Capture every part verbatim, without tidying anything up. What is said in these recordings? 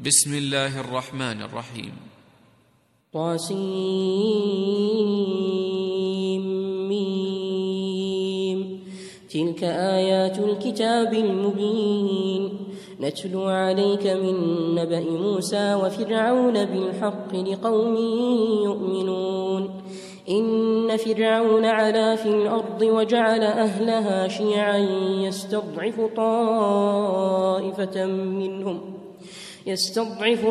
بسم الله الرحمن الرحيم. طاسيم. تلك آيات الكتاب المبين نتلو عليك من نبأ موسى وفرعون بالحق لقوم يؤمنون. إن فرعون علا في الأرض وجعل أهلها شيعا يستضعف طائفة منهم يستضعف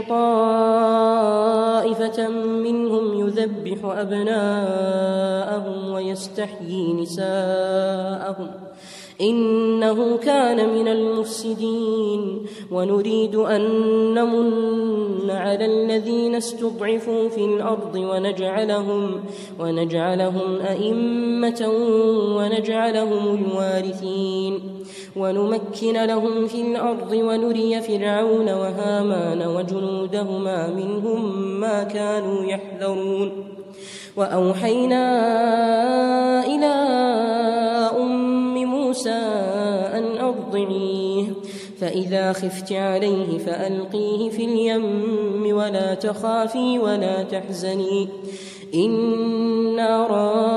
طائفة منهم يذبح أبناءهم ويستحيي نساءهم إنه كان من المفسدين. ونريد أن نمن على الذين استضعفوا في الأرض ونجعلهم, ونجعلهم أئمة ونجعلهم الوارثين ونمكن لهم في الأرض ونري فرعون وهامان وجنودهما منهم ما كانوا يحذرون. وأوحينا إلى أم موسى أن أرضعيه فإذا خفت عليه فألقيه في اليم ولا تخافي ولا تحزني إنا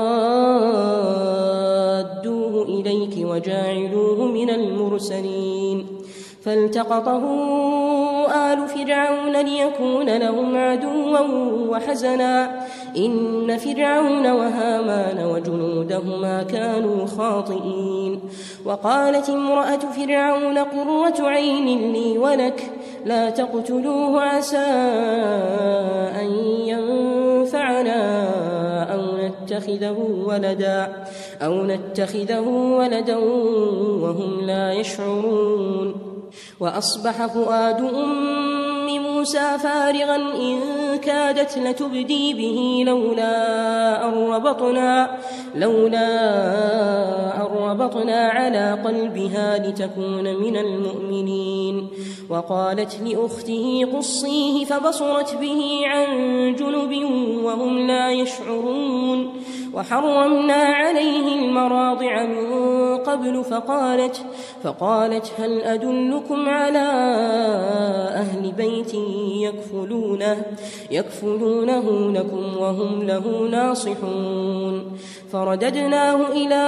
رادوه إليك وجاعلوه من المرسلين. فالتقطه آل فرعون ليكون لهم عدوا وحزنا إن فرعون وهامان وجنودهما كانوا خاطئين. وقالت امرأة فرعون قرة عين لي ولك لا تقتلوه عسى أن ينفعنا أو نتخذه ولدا أو نتخذه ولدا وهم لا يشعرون. وأصبح فؤاد أم موسى فارغا إن كادت لتبدي به لولا أن ربطنا, لولا أن ربطنا على قلبها لتكون من المؤمنين. وقالت لأخته قصيه فبصرت به عن جنب وهم لا يشعرون. وحرمنا عليه المراضع من قبل فقالت, فقالت هل أدلكم على أهل بيت يكفلونه, يكفلونه لكم وهم له ناصحون. فرددناه إلى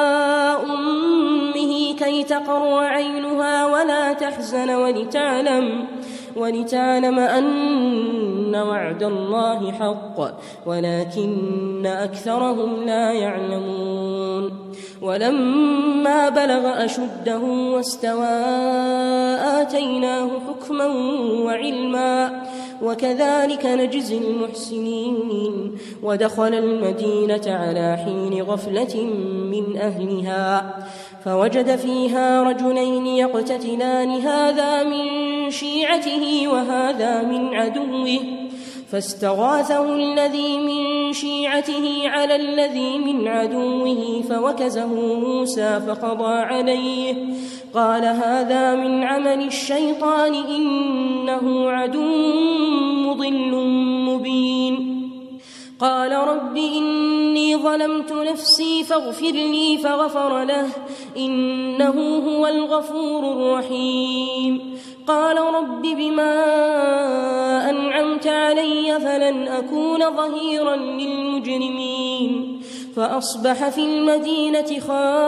أمه كي تقر عينها ولا تحزن ولتعلم, ولتعلم أن وعد الله حق ولكن أكثرهم لا يعلمون. ولما بلغ أشده واستوى آتيناه حكما وعلما وكذلك نجزي المحسنين. ودخل المدينة على حين غفلة من أهلها فوجد فيها رجلين يقتتلان هذا من شيعته وهذا من عدوه فاستغاثه الذي من شيعته على الذي من عدوه فوكزه موسى فقضى عليه قال هذا من عمل الشيطان إنه عدو مضل مبين. قال رب إني ظلمت نفسي فاغفر لي فغفر له إنه هو الغفور الرحيم. قال رب بما أنعمت علي فلن أكون ظهيرا للمجرمين. فأصبح في المدينة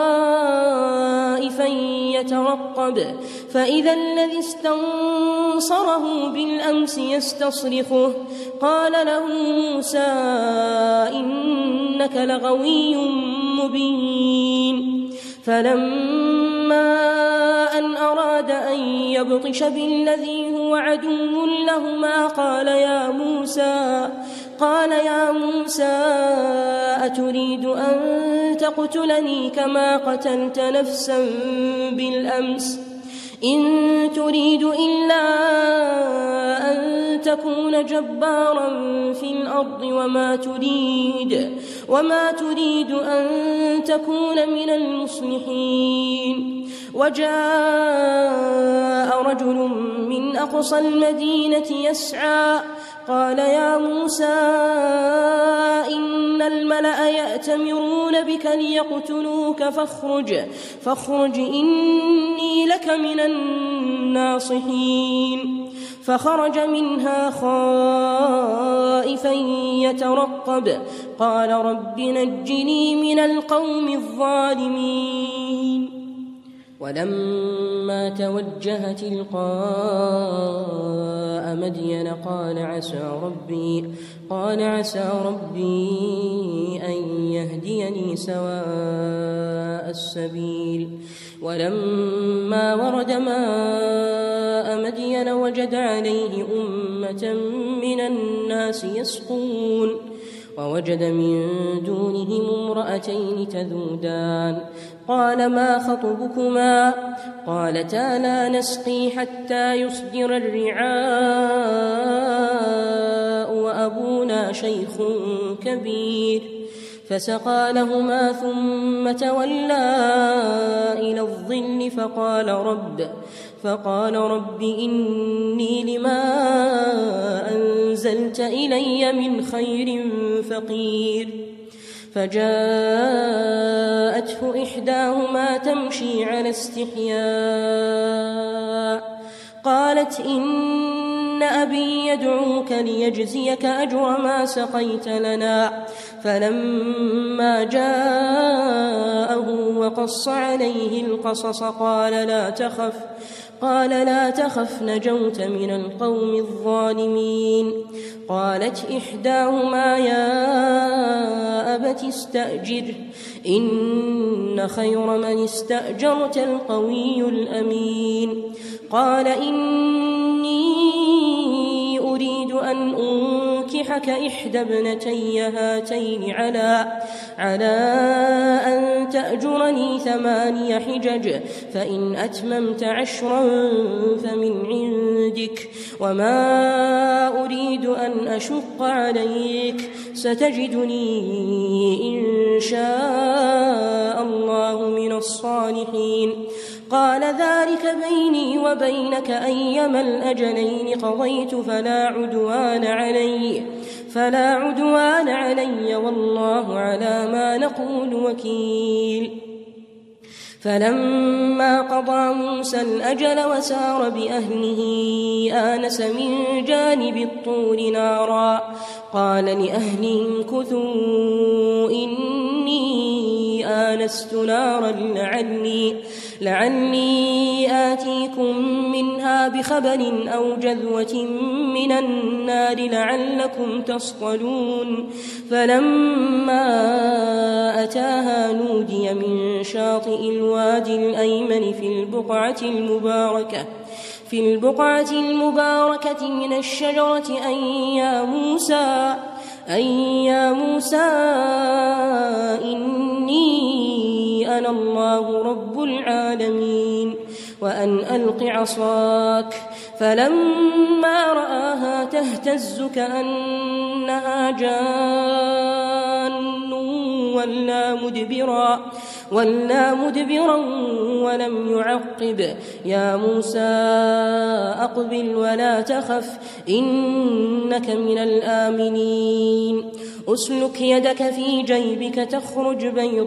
خائفا يترقب فإذا الذي استنصره بالأمس يستصرخه قال له موسى إنك لغوي مبين. فلما أن أراد أن يبطش بالذي هو عدو لهما قال يا موسى قال يا موسى أتريد أن تقتلني كما قتلت نفسا بالأمس إن تريد إلا أن تكون جبارا في الأرض وما تريد وما تريد أن تكون من المصلحين. وجاء رجل من أقصى المدينة يسعى قال يا موسى إن الملأ يأتمرون بك ليقتلوك فاخرج, فاخرج إني لك من الناصحين. فخرج منها خائفا يترقب قال رب نجني من القوم الظالمين ولما توجه تلقاء مدين قال عسى ربي قال عسى ربي أن يهديني سواء السبيل ولما ورد ماء مدين وجد عليه أمة من الناس يسقون ووجد من دونهم امرأتين تذودان قال ما خطبكما قالتا لا نسقي حتى يصدر الرعاء وأبونا شيخ كبير فسقى لهما ثم تولى إلى الظل فقال رب فقال رب إني لما أنزلت إلي من خير فقير فجاءته إحداهما تمشي على استحياء قالت إن أبي يدعوك ليجزيك أجر ما سقيت لنا فلما جاءه وقص عليه القصص قال لا تخف قال لا تخف نجوت من القوم الظالمين قالت إحداهما يا أبت استأجره إن خير من استأجرت القوي الأمين قال إني أريد أن أنكحك إحدى ابنتي هاتين على على أن تأجرني ثماني حجج فإن أتممت عشرا فمن عندك وما أريد أن أشق عليك ستجدني إن شاء الله من الصالحين قال ذلك بيني وبينك أيما الأجلين قضيت فلا عدوان علي فلا عدوان علي والله على ما نقول وكيل فلما قضى موسى الأجل وسار بأهله آنس من جانب الطور نارا قال لأهلهم كثوا إني آنست نارا لعلي لعلي آتيكم منها بخبر أو جذوة من النار لعلكم تصطلون فلما أتاها نودي من شاطئ الوادي الأيمن في البقعة المباركة في البقعة المباركة من الشجرة أن يا موسى أن يا موسى إني أنا الله رب العالمين وأن ألق عصاك فلما رآها تهتز كأنها جان ولا مدبرا ولا مدبرا ولم يعقب يا موسى أقبل ولا تخف إنك من الآمنين أسلك يدك في جيبك تخرج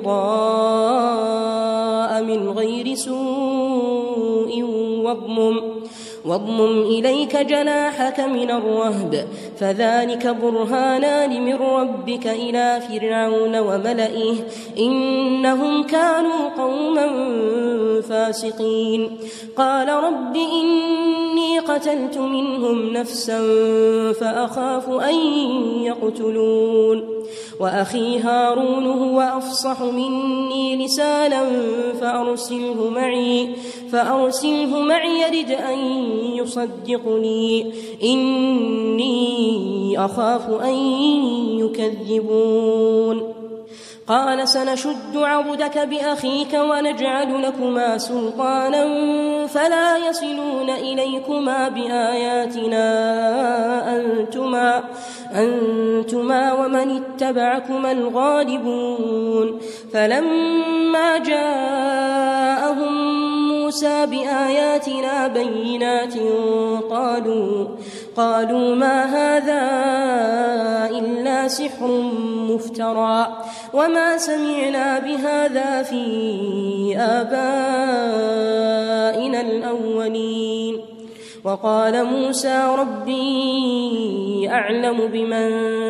بيضاء من غير سوء واضمم واضمم إليك جناحك من الرهب فذلك برهانان من ربك إلى فرعون وملئه إنهم كانوا قوما فاسقين قال رب إني قتلت منهم نفسا فأخاف أن يقتلون وأخي هارون هو أفصح مني لسانا فأرسله معي فأرسله معي يرد أن يصدقني إني أخاف أن يكذبون قال سنشد عضدك بأخيك ونجعل لكما سلطانا فلا يصلون إليكما بآياتنا أنتما, أنتما ومن اتبعكما الغالبون فلما جاءهم موسى بآياتنا بينات قالوا قالوا ما هذا إلا سحر مفترى وما سمعنا بهذا في آبائنا الأولين وقال موسى ربي أعلم بمن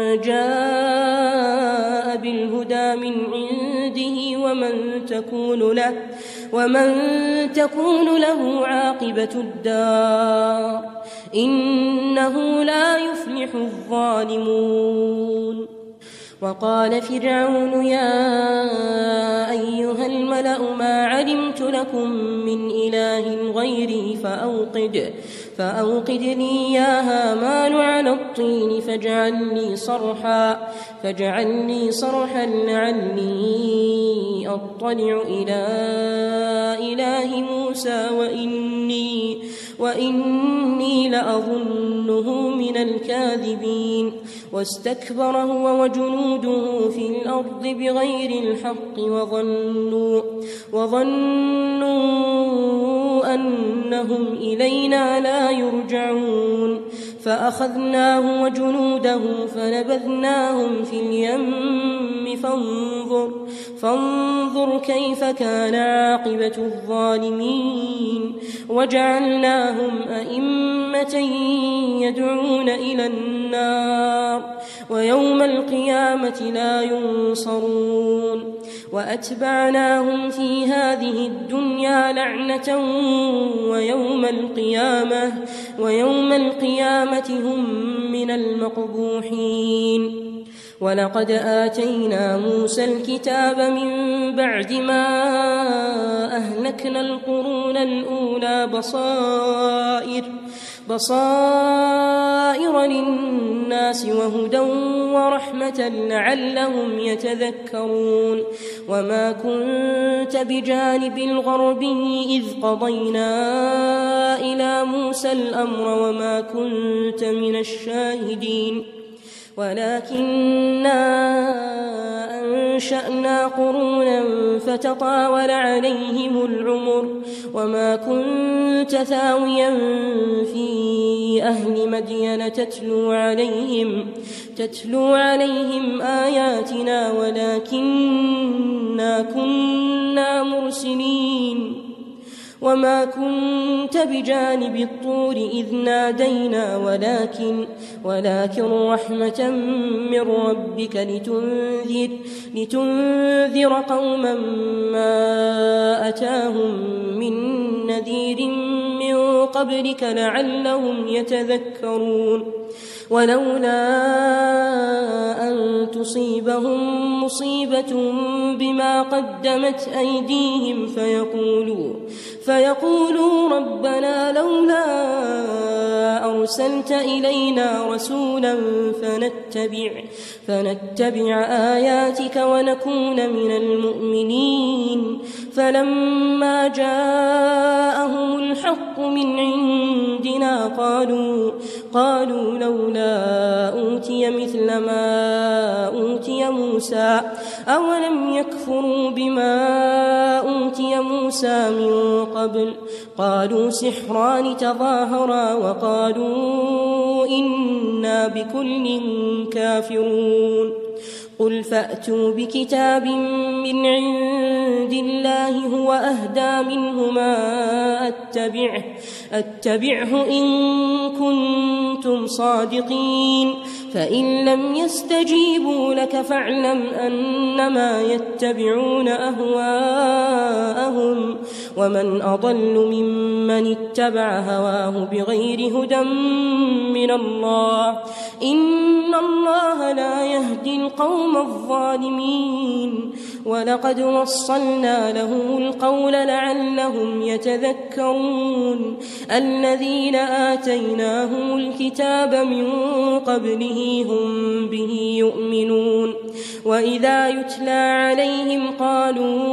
جاء بالهدى من عنده ومن تكون له, ومن تكون له عاقبة الدار إنه لا يفلح الظالمون. وقال فرعون يا أيها الملأ ما علمت لكم من إله غيري فأوقد, فأوقد لي يا هامان على الطين فاجعل لي صرحا, فاجعل لي صرحا لعلي أطلع إلى إله موسى وإني, وإني لأظنه من الكاذبين. واستكبر هو وجنوده في الأرض بغير الحق وظنوا, وظنوا أنهم إلينا لا يرجعون. فأخذناه وجنوده فنبذناهم في اليم فانظر, فانظر كيف كان عاقبة الظالمين. وجعلناهم أئمة يدعون إلى النار ويوم القيامة لا ينصرون. وأتبعناهم في هذه الدنيا لعنة ويوم القيامة, ويوم القيامة هم من المقبوحين. ولقد آتينا موسى الكتاب من بعد ما أهلكنا القرون الأولى بصائر, بصائر للناس وهدى ورحمة لعلهم يتذكرون. وما كنت بجانب الغربي إذ قضينا إلى موسى الأمر وما كنت من الشاهدين ولكننا أنشأنا قرونا فتطاول عليهم العمر وما كنت ثاويا في أهل مدين تتلو عليهم, تتلو عليهم آياتنا ولكننا كنا مرسلين. وما كنت بجانب الطور إذ نادينا ولكن, ولكن رحمة من ربك لتنذر, لتنذر قوما ما أتاهم من نذير من قبلك لعلهم يتذكرون. ولولا أن تصيبهم مصيبة بما قدمت أيديهم فيقولوا, فيقولوا ربنا لولا أرسلت إلينا رسولا فنتبع, فنتبع آياتك ونكون من المؤمنين. فلما جاءهم الحق من عندنا قالوا, قالوا لولا أوتي مثل ما أوتي موسى أولم يكفروا بما أوتي موسى من قبل. قالوا سحران تظاهرا وقالوا إنا بكل كافرون. قل فأتوا بكتاب من عند الله هو أهدى منهما أتبعه, أتبعه إن كنتم صادقين. فإن لم يستجيبوا لك فاعلم أنما يتبعون أهواءهم ومن أضل ممن اتبع هواه بغير هدى من الله إن الله لا يهدي القوم الظالمين. ولقد وصلنا لهم القول لعلهم يتذكرون. الذين آتيناهم الكتاب من قبله هم به يؤمنون. وإذا يتلى عليهم قالوا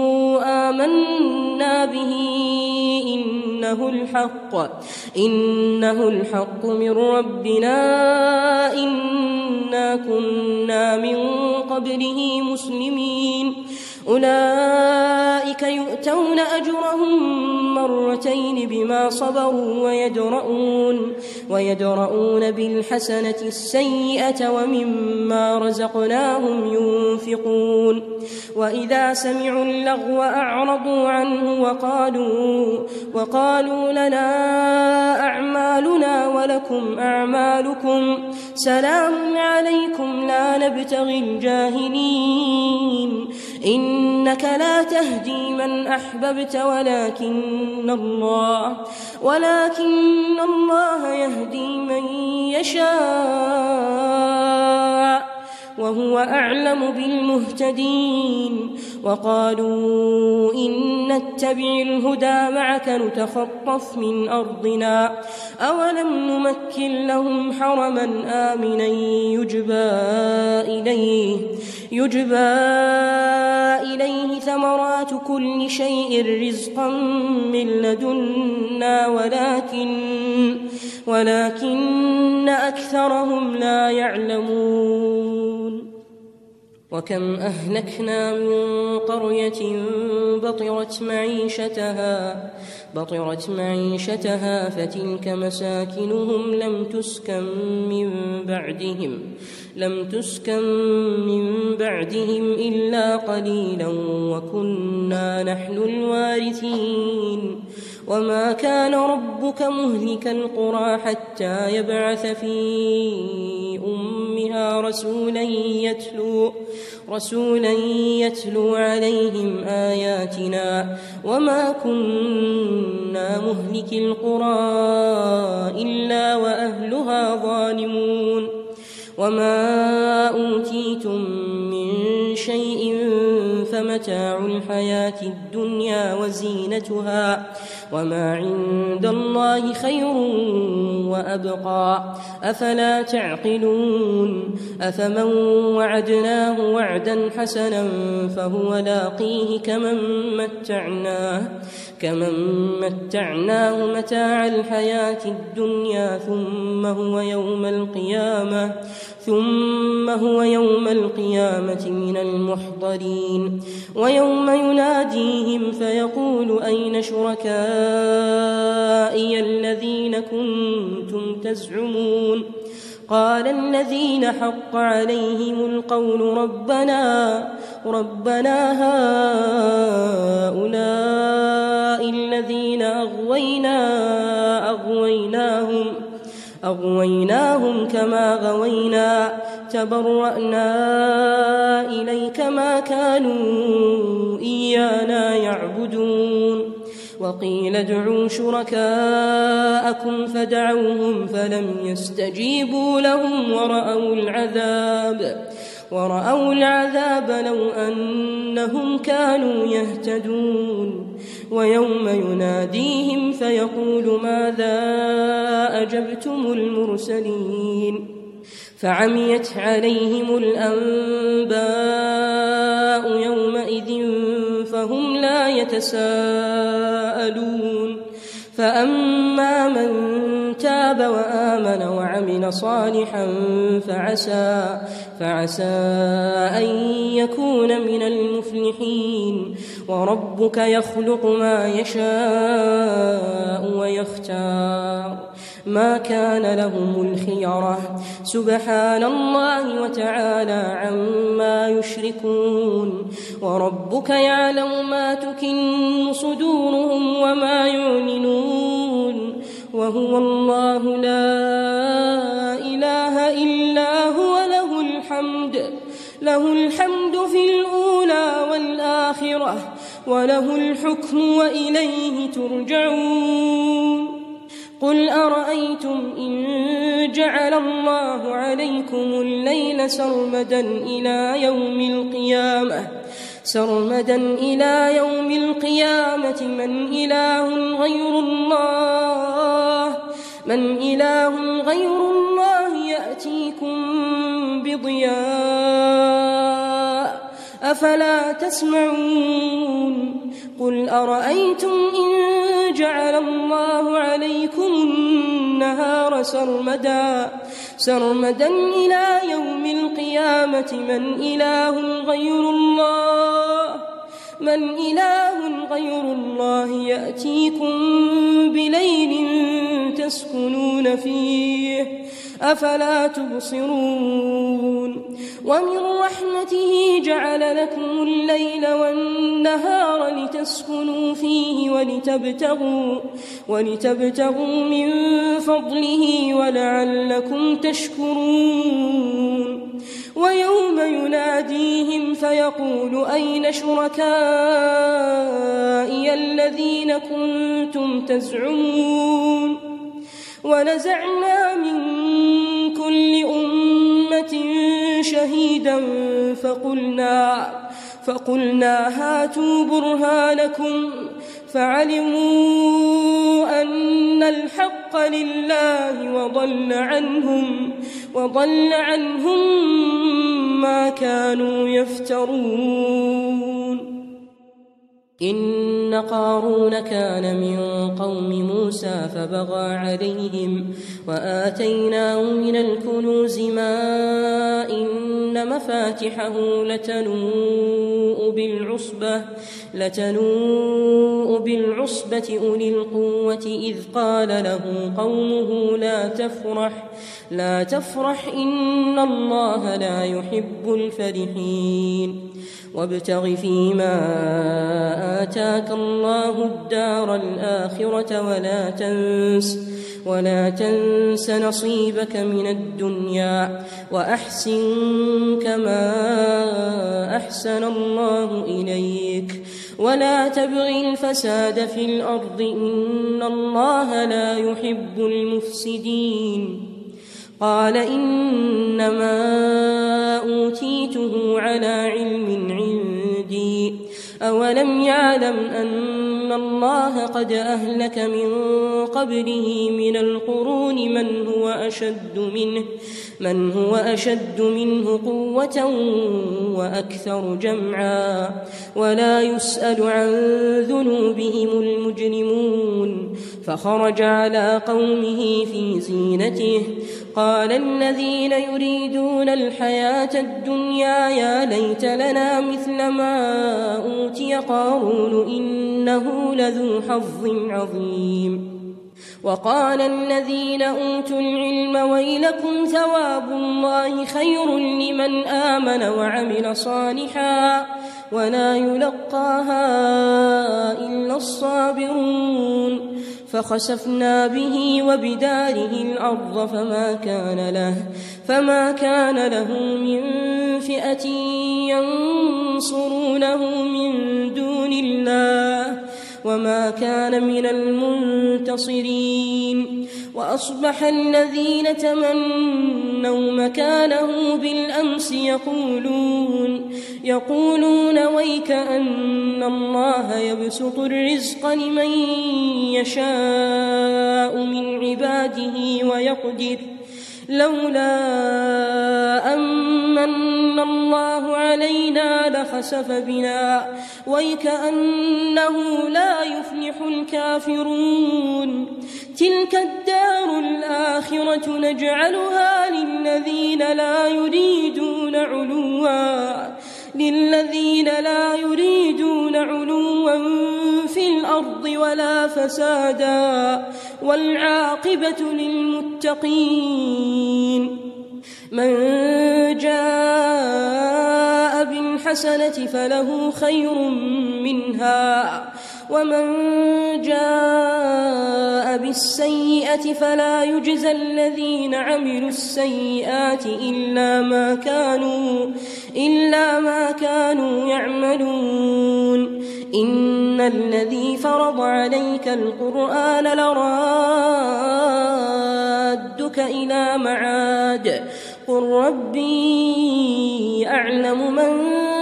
آمنا به إنه الحق, إنه الحق من ربنا إنا كنا من قبله مسلمين. أولئك يؤتون أجرهم مرتين بما صبروا ويدرؤون, ويدرؤون بالحسنة السيئة ومما رزقناهم ينفقون. وإذا سمعوا اللغو أعرضوا عنه وقالوا, وقالوا لنا أعمالنا ولكم أعمالكم سلام عليكم لا نبتغي الجاهلين إنك لا تهدي من أحببت ولكن الله, ولكن الله يهدي من يشاء وهو أعلم بالمهتدين. وقالوا إن نتبع الهدى معك نتخطف من أرضنا أولم نمكن لهم حرما آمنا يجبى إليه, يجبى إليه ثمرات كل شيء رزقا من لدنا ولكن, ولكن أكثرهم لا يعلمون. وكم أهلكنا من قرية بطرت معيشتها, بطرت معيشتها فتلك مساكنهم لم تسكن من بعدهم, لم تسكن من بعدهم إلا قليلا وكنا نحن الوارثين. وما كان ربك مهلك القرى حتى يبعث في أمها رسولا يتلو, رسولا يتلو عليهم آياتنا وما كنا مهلك القرى إلا وأهلها ظالمون. وما أوتيتم من شيء فمتاع الحياة الدنيا وزينتها وما عند الله خير وأبقى أفلا تعقلون. أفمن وعدناه وعدا حسنا فهو لاقيه كمن متعناه, كمن متعناه متاع الحياة الدنيا ثم هو يوم القيامة ثم هو يوم القيامة من المحضرين. ويوم يناديهم فيقول أين شركائي الذين كنتم تزعمون قال الذين حق عليهم القول ربنا ربنا هؤلاء الذين أغوينا أغويناهم أغويناهم كما غوينا تبرأنا إليك ما كانوا إيانا يعبدون. وقيل ادعوا شركاءكم فدعوهم فلم يستجيبوا لهم ورأوا العذاب ورأوا العذاب لو أنهم كانوا يهتدون. ويوم يناديهم فيقول ماذا أجبتم المرسلين فعميت عليهم الأنباء يومئذ فهم لا يتساءلون. فأما من تاب وآمن وعمل صالحا فعسى, فعسى أن يكون من المفلحين. وربك يخلق ما يشاء ويختار ما كان لهم الخيرة سبحان الله وتعالى عما يشركون. وربك يعلم ما تكن صدورهم وما يعلنون وهو الله لا إله إلا هو له الحمد له الحمد في الأولى والآخرة وله الحكم وإليه ترجعون. قل أرأيتم إن جعل الله عليكم الليل سرمدا إلى يوم القيامة سرمدا إلى يوم القيامة من إله غير الله من إله غير الله يأتيكم بضياء أفلا تسمعون. قل أرأيتم إن جعل الله عليكم النهار سرمدا سرمدا إلى يوم القيامة من إله غير الله من إله غير الله يأتيكم بليل تسكنون فيه أفلا تبصرون ومن رحمته جعل لكم الليل والنهار لتسكنوا فيه ولتبتغوا, ولتبتغوا من فضله ولعلكم تشكرون ويوم يناديهم فيقول أين شركائي الذين كنتم تزعمون ونزعنا من كل أمة شهيدا فقلنا, فقلنا هاتوا برهانكم فعلموا أن الحق لله وضل عنهم, وضل عنهم ما كانوا يفترون. إن قارون كان من قوم موسى فبغى عليهم وآتيناه من الكنوز ما إن مفاتحه لتنوء بالعصبة, لتنوء بالعصبة أولي القوة إذ قال له قومه لا تفرح, لا تفرح إن الله لا يحب الفرحين وابتغ فيما آتاك الله الدار الآخرة ولا تنس, ولا تنس نصيبك من الدنيا وأحسن كما أحسن الله إليك ولا تبغ الفساد في الأرض إن الله لا يحب المفسدين. قال إنما أوتيته على علم عندي أولم يعلم أن الله قد أهلك من قبله من القرون من هو أشد منه, من هو أشد منه قوة وأكثر جمعا ولا يسأل عن ذنوبهم المجرمون. فخرج على قومه في زينته قال الذين يريدون الحياة الدنيا يا ليت لنا مثل ما أوتي قارون إنه لذو حظ عظيم. وقال الذين أوتوا العلم ويلكم ثواب الله خير لمن آمن وعمل صالحا ولا يلقاها إلا الصابرون. فخسفنا به وبداره الأرض فما كان له, فما كان له من فئة ينصرونه من دون الله وما كان من المنتصرين. وأصبح الذين تمنوا مكانه بالأمس يقولون, يقولون ويك أن الله يبسط الرزق لمن يشاء من عباده ويقدر لولا أمن الله علينا لخسف بنا ويكأنه لا يفلح الكافرون. تلك الدار الآخرة نجعلها للذين لا يريدون علوا للذين لا يريدون علوا في الأرض ولا فسادا والعاقبة للمتقين. من جاء بالحسنة فله خير منها ومن جاء بالسيئة فلا يجزى الذين عملوا السيئات إلا ما كانوا إلا ما كانوا يعملون. إن الذي فرض عليك القرآن لرادك إلى معاد قل ربي أعلم من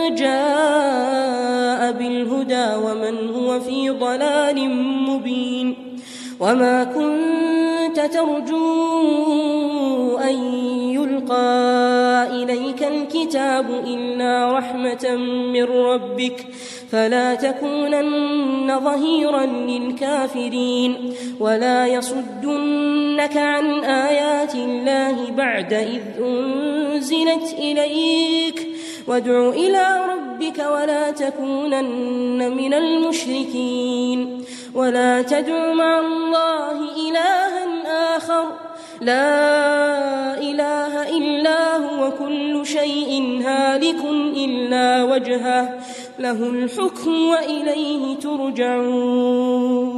جاء بالهدى ومن هو في ضلال مبين. وما كنت ترجو أن يلقى إليك الكتاب إلا رحمة من ربك فلا تكونن ظهيرا للكافرين ولا يصدنك عن آيات الله بعد إذ أنزلت إليك وادع إلى ربك ولا تكونن من المشركين ولا تدع مع الله إلها آخر لا إله إلا هو كل شيء هالك إلا وجهه له الحكم وإليه ترجعون